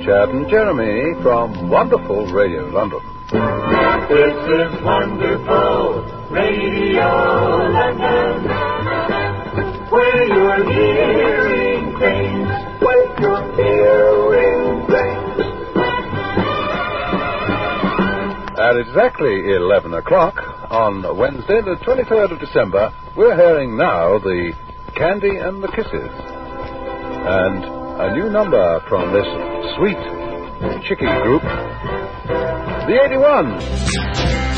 Chad and Jeremy from wonderful Radio London. This is wonderful Radio London, where you're hearing things, where you're hearing things. At exactly 11 o'clock on Wednesday, the 23rd of December, we're hearing now the Candy and the Kisses. And a new number from this sweet, chicky group, the 81s.